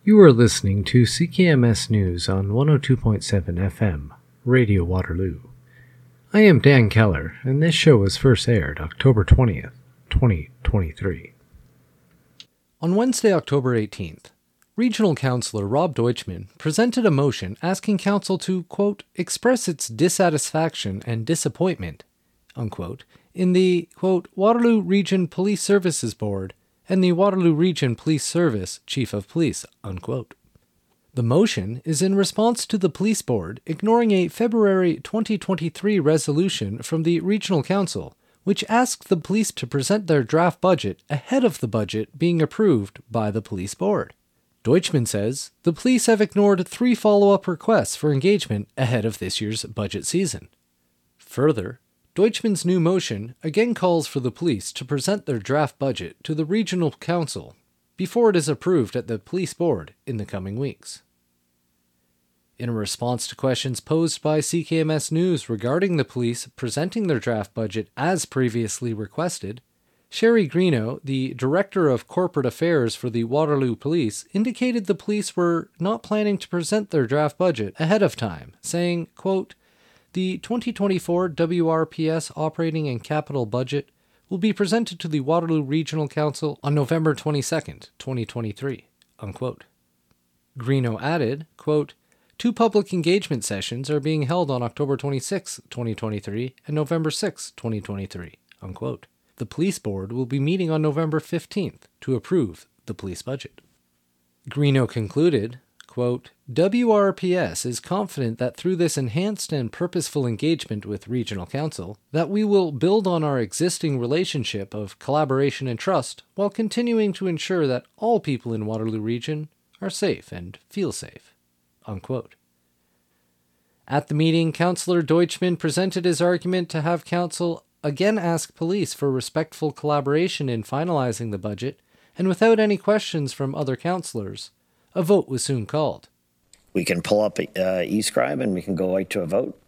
You are listening to CKMS News on 102.7 FM, Radio Waterloo. I am Dan Keller, and this show was first aired October 20th, 2023. On Wednesday, October 18th, Regional Councillor Rob Deutschmann presented a motion asking Council to, quote, express its dissatisfaction and disappointment, unquote, in the, quote, Waterloo Region Police Services Board and the Waterloo Region Police Service Chief of Police, unquote. The motion is in response to the Police Board ignoring a February 2023 resolution from the Regional Council, which asked the police to present their draft budget ahead of the budget being approved by the Police Board. Deutschmann says the police have ignored 3 follow-up requests for engagement ahead of this year's budget season. Further, Deutschmann's new motion again calls for the police to present their draft budget to the Regional Council before it is approved at the Police Board in the coming weeks. In a response to questions posed by CKMS News regarding the police presenting their draft budget as previously requested, Sherry Greeno, the Director of Corporate Affairs for the Waterloo Police, indicated the police were not planning to present their draft budget ahead of time, saying, quote, the 2024 WRPS operating and capital budget will be presented to the Waterloo Regional Council on November 22, 2023, unquote. Greeno added, quote, 2 public engagement sessions are being held on October 26, 2023 and November 6, 2023, unquote. The Police Board will be meeting on November 15th to approve the police budget. Greeno concluded, quote, WRPS is confident that through this enhanced and purposeful engagement with Regional Council, that we will build on our existing relationship of collaboration and trust while continuing to ensure that all people in Waterloo Region are safe and feel safe, unquote. At the meeting, Councillor Deutschmann presented his argument to have Council again ask police for respectful collaboration in finalizing the budget, and without any questions from other councillors, a vote was soon called. We can pull up eScribe and we can go right to a vote.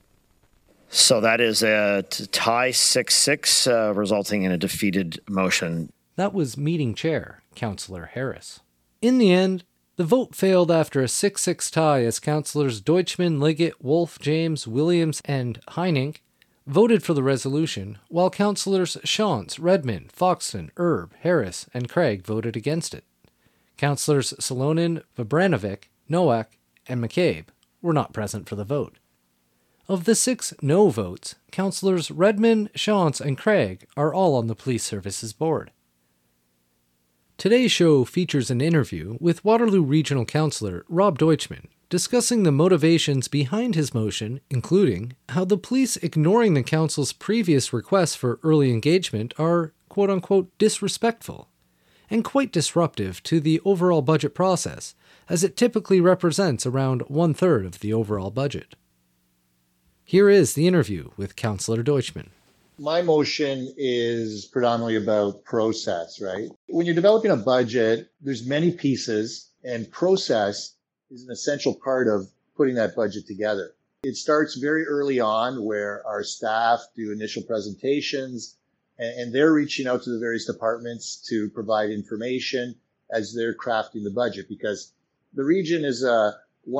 So that is a tie 6-6, resulting in a defeated motion. That was meeting chair, Councillor Harris. In the end, the vote failed after a 6-6 tie as Councillors Deutschmann, Liggett, Wolf, James, Williams, and Heinink voted for the resolution, while Councillors Shantz, Redmond, Foxton, Erb, Harris, and Craig voted against it. Councillors Salonen, Vabranovic, Nowak, and McCabe were not present for the vote. Of the 6 no votes, Councillors Redmond, Shantz, and Craig are all on the Police Services Board. Today's show features an interview with Waterloo Regional Councillor Rob Deutschmann, discussing the motivations behind his motion, including how the police ignoring the council's previous requests for early engagement are quote-unquote disrespectful and quite disruptive to the overall budget process, as it typically represents around 1/3 of the overall budget. Here is the interview with Councillor Deutschmann. My motion is predominantly about process, right? When you're developing a budget, there's many pieces, and process is an essential part of putting that budget together. It starts very early on where our staff do initial presentations, and they're reaching out to the various departments to provide information as they're crafting the budget, because the region is a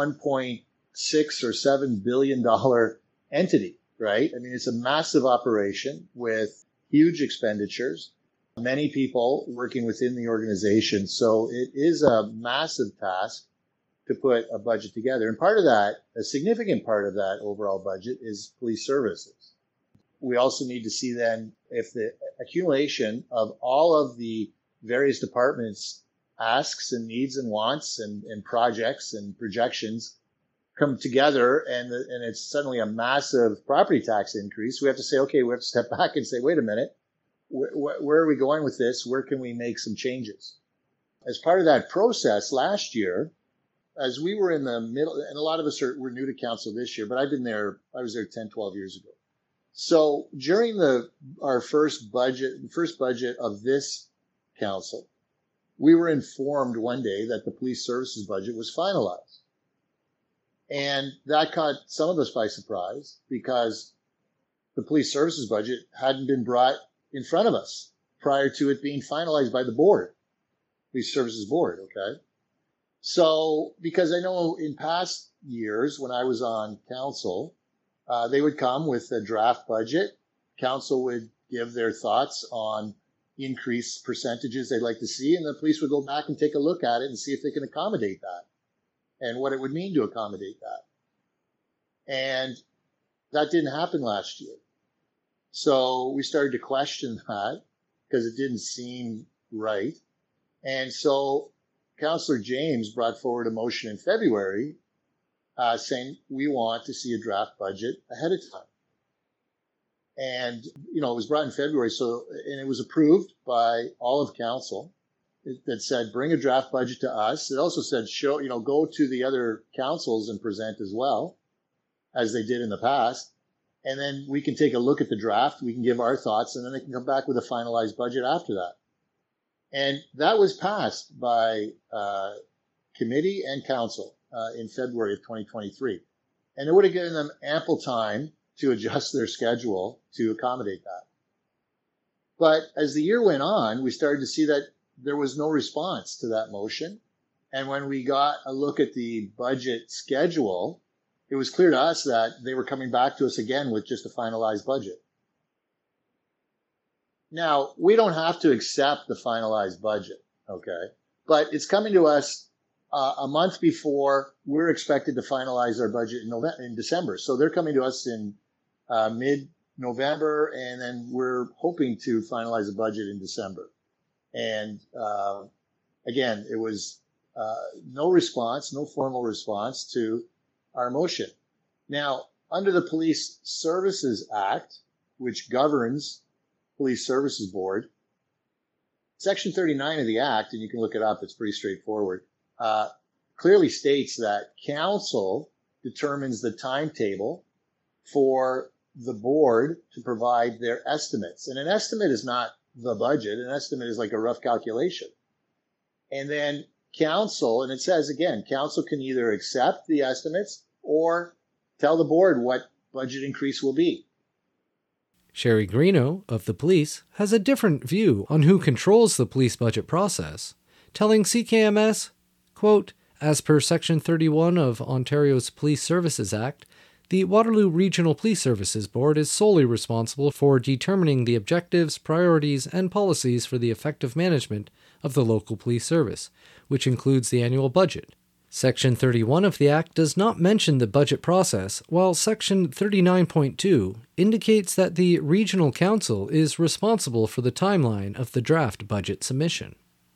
1.6 or $7 billion entity, right? I mean, it's a massive operation with huge expenditures, many people working within the organization. So it is a massive task to put a budget together. And part of that, a significant part of that overall budget, is police services. We also need to see then if the accumulation of all of the various departments' asks and needs and wants and projects and projections come together and it's suddenly a massive property tax increase. We have to say, okay, we have to step back and say, wait a minute, where are we going with this? Where can we make some changes? As part of that process last year, as we were in the middle, and a lot of us were new to council this year, but I was there 10, 12 years ago. So during our first budget of this council, we were informed one day that the police services budget was finalized. And that caught some of us by surprise because the police services budget hadn't been brought in front of us prior to it being finalized by the board, police services board, okay? So, because I know in past years when I was on council, they would come with a draft budget. Council would give their thoughts on increased percentages they'd like to see, and the police would go back and take a look at it and see if they can accommodate that and what it would mean to accommodate that. And that didn't happen last year. So we started to question that because it didn't seem right. And so Councillor James brought forward a motion in February saying we want to see a draft budget ahead of time. And, it was brought in February, and it was approved by all of council that said, bring a draft budget to us. It also said, go to the other councils and present as well, as they did in the past. And then we can take a look at the draft, we can give our thoughts, and then they can come back with a finalized budget after that. And that was passed by committee and council in February of 2023. And it would have given them ample time to adjust their schedule to accommodate that. But as the year went on, we started to see that there was no response to that motion. And when we got a look at the budget schedule, it was clear to us that they were coming back to us again with just a finalized budget. Now, we don't have to accept the finalized budget, okay? But it's coming to us a month before we're expected to finalize our budget in December. So they're coming to us in mid-November, and then we're hoping to finalize the budget in December. And again, it was no response, no formal response to our motion. Now, under the Police Services Act, which governs Police Services Board, Section 39 of the Act, and you can look it up, it's pretty straightforward, clearly states that council determines the timetable for the board to provide their estimates. And an estimate is not the budget. An estimate is like a rough calculation. And then council, and it says again, council can either accept the estimates or tell the board what budget increase will be. Sherry Greeno of the police has a different view on who controls the police budget process, telling CKMS, quote, as per Section 31 of Ontario's Police Services Act, the Waterloo Regional Police Services Board is solely responsible for determining the objectives, priorities, and policies for the effective management of the local police service, which includes the annual budget. Section 31 of the Act does not mention the budget process, while Section 39.2 indicates that the Regional Council is responsible for the timeline of the draft budget submission.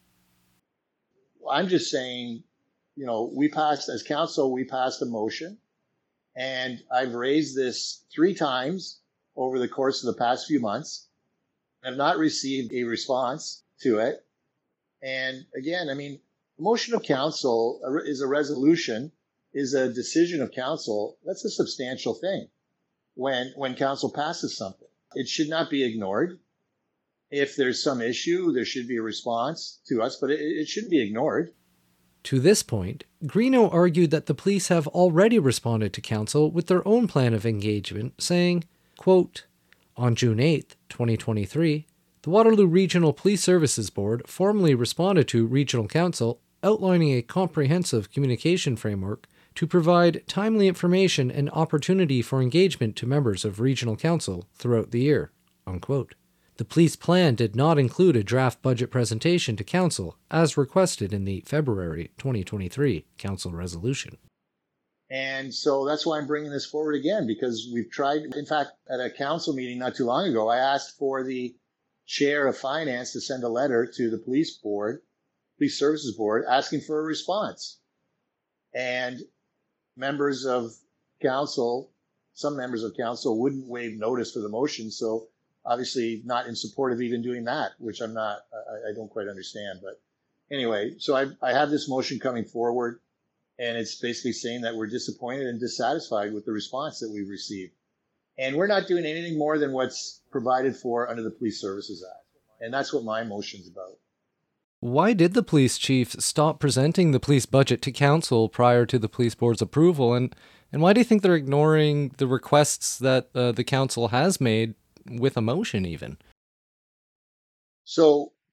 I'm just saying, we passed a motion, and I've raised this 3 times over the course of the past few months. I've not received a response to it. And again, a motion of council is a resolution, is a decision of council. That's a substantial thing when council passes something. It should not be ignored. If there's some issue, there should be a response to us, but it shouldn't be ignored. To this point, Greeno argued that the police have already responded to council with their own plan of engagement, saying, quote, on June 8, 2023, the Waterloo Regional Police Services Board formally responded to Regional Council outlining a comprehensive communication framework to provide timely information and opportunity for engagement to members of Regional Council throughout the year, unquote. The police plan did not include a draft budget presentation to Council, as requested in the February 2023 Council resolution. And so that's why I'm bringing this forward again, because we've tried. In fact, at a council meeting not too long ago, I asked for the chair of finance to send a letter to the police services board, asking for a response. And some members of council wouldn't waive notice for the motion, so obviously not in support of even doing that, which I don't quite understand. But anyway, so I have this motion coming forward, and it's basically saying that we're disappointed and dissatisfied with the response that we've received. And we're not doing anything more than what's provided for under the Police Services Act. And that's what my motion's about. Why did the police chief stop presenting the police budget to council prior to the police board's approval? And why do you think they're ignoring the requests that the council has made with a motion even? So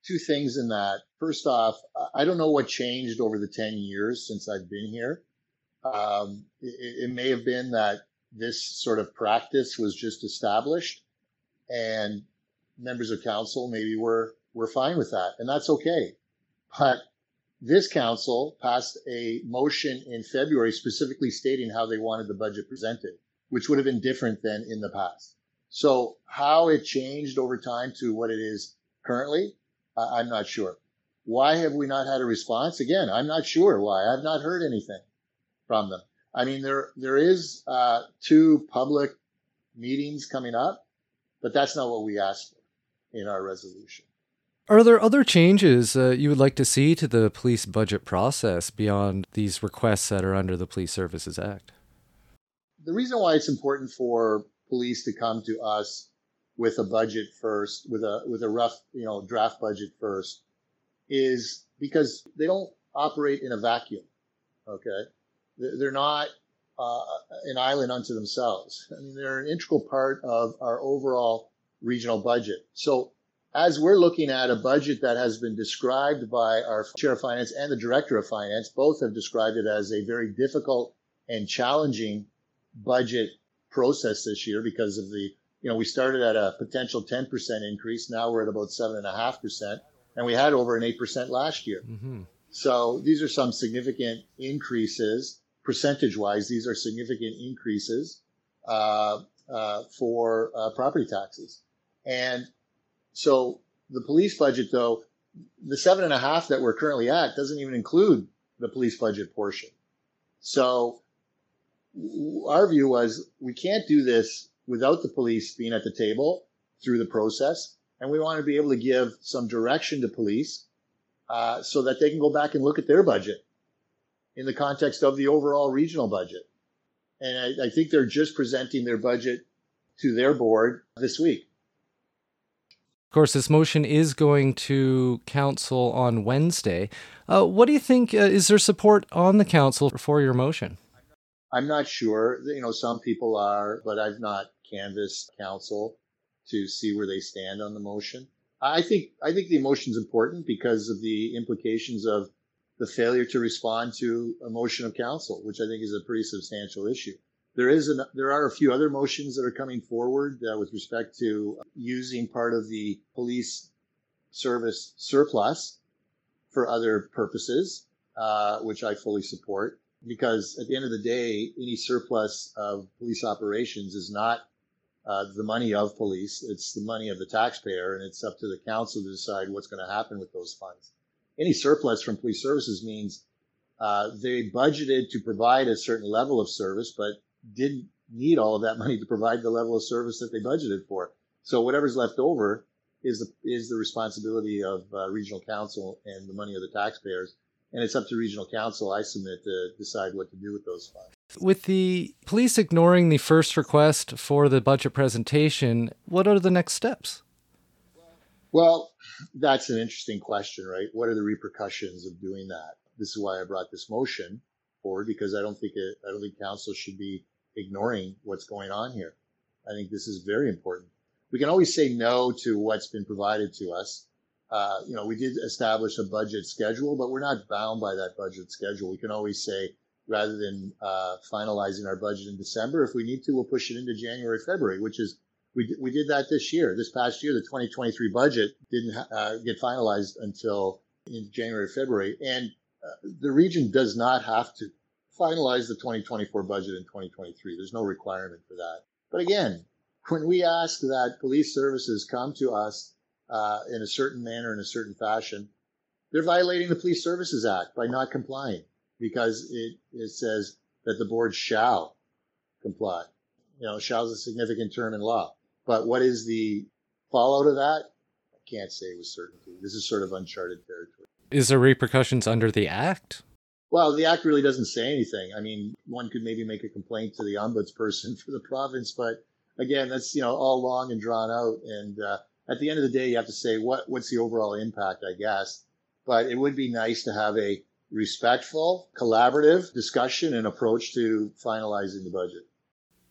two things in that. First off, I don't know what changed over the 10 years since I've been here. It may have been that this sort of practice was just established, and members of council maybe were fine with that, and that's okay. But this council passed a motion in February specifically stating how they wanted the budget presented, which would have been different than in the past. So how it changed over time to what it is currently, I'm not sure. Why have we not had a response? Again, I'm not sure why. I've not heard anything from them. I mean, there is 2 public meetings coming up, but that's not what we asked for in our resolution. Are there other changes you would like to see to the police budget process beyond these requests that are under the Police Services Act? The reason why it's important for police to come to us with a budget first, with a rough, draft budget first, is because they don't operate in a vacuum. Okay, they're not an island unto themselves. I mean, they're an integral part of our overall regional budget. So as we're looking at a budget that has been described by our Chair of Finance and the Director of Finance, both have described it as a very difficult and challenging budget process this year because of the, we started at a potential 10% increase. Now we're at about 7.5%, and we had over an 8% last year. Mm-hmm. So these are some significant increases, percentage-wise. These are significant increases for property taxes. And so the police budget, though, the 7.5 that we're currently at doesn't even include the police budget portion. So our view was we can't do this without the police being at the table through the process. And we want to be able to give some direction to police so that they can go back and look at their budget in the context of the overall regional budget. And I think they're just presenting their budget to their board this week. Of course, this motion is going to council on Wednesday. What do you think? Is there support on the council for your motion? I'm not sure. Some people are, but I've not canvassed council to see where they stand on the motion. I think the motion is important because of the implications of the failure to respond to a motion of council, which I think is a pretty substantial issue. There are a few other motions that are coming forward with respect to using part of the police service surplus for other purposes, which I fully support, because at the end of the day, any surplus of police operations is not the money of police. It's the money of the taxpayer, and it's up to the council to decide what's going to happen with those funds. Any surplus from police services means they budgeted to provide a certain level of service, but didn't need all of that money to provide the level of service that they budgeted for. So whatever's left over is the responsibility of regional council and the money of the taxpayers. And it's up to regional council, I submit, to decide what to do with those funds. With the police ignoring the first request for the budget presentation, what are the next steps? Well, that's an interesting question, right? What are the repercussions of doing that? This is why I brought this motion forward, because I don't think council should be ignoring what's going on here. I think this is very important. We can always say no to what's been provided to us. We did establish a budget schedule, but we're not bound by that budget schedule. We can always say, rather than finalizing our budget in December, if we need to, we'll push it into January, February, which is, we did that this year. This past year, the 2023 budget didn't get finalized until in January, February. And the region does not have to finalize the 2024 budget in 2023. There's no requirement for that. But again, when we ask that police services come to us in a certain manner, in a certain fashion, they're violating the Police Services Act by not complying, because it says that the board shall comply. Shall is a significant term in law. But what is the fallout of that? I can't say with certainty. This is sort of uncharted territory. Is there repercussions under the Act? Well, the Act really doesn't say anything. I mean, one could maybe make a complaint to the ombudsperson for the province, but again, that's all long and drawn out. And at the end of the day, you have to say what's the overall impact, I guess. But it would be nice to have a respectful, collaborative discussion and approach to finalizing the budget.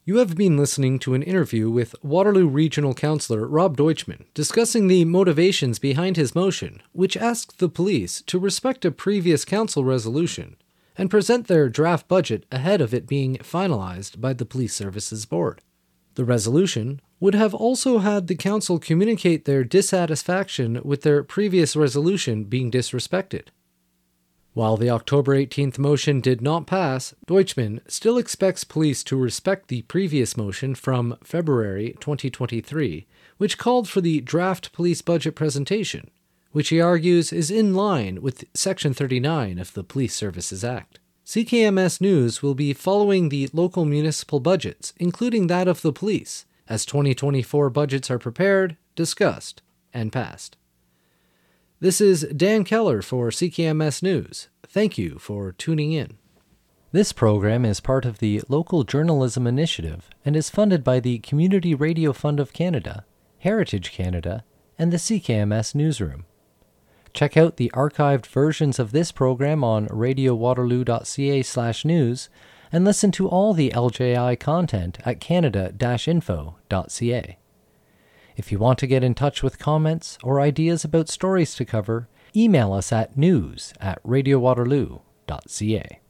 You have been listening to an interview with Waterloo Regional Councillor Rob Deutschman discussing the motivations behind his motion, which asked the police to respect a previous council resolution and present their draft budget ahead of it being finalized by the Police Services Board. The resolution would have also had the council communicate their dissatisfaction with their previous resolution being disrespected. While the October 18th motion did not pass, Deutschman still expects police to respect the previous motion from February 2023, which called for the draft police budget presentation, which he argues is in line with Section 39 of the Police Services Act. CKMS News will be following the local municipal budgets, including that of the police, as 2024 budgets are prepared, discussed, and passed. This is Dan Keller for CKMS News. Thank you for tuning in. This program is part of the Local Journalism Initiative and is funded by the Community Radio Fund of Canada, Heritage Canada, and the CKMS Newsroom. Check out the archived versions of this program on radiowaterloo.ca/news and listen to all the LJI content at canada-info.ca. If you want to get in touch with comments or ideas about stories to cover, email us at news@radiowaterloo.ca.